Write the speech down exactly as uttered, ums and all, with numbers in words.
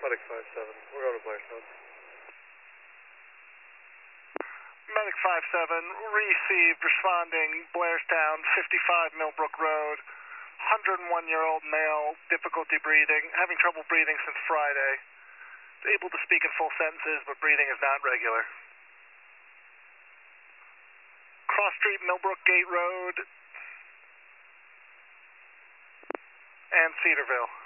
Medic five seven, we're going to Blairstown. Medic five seven, received, responding, Blairstown, fifty-five Millbrook Road, one hundred one year old male, difficulty breathing, having trouble breathing since Friday. Able to speak in full sentences, but breathing is not regular. Cross Street, Millbrook Gate Road, and Cedarville.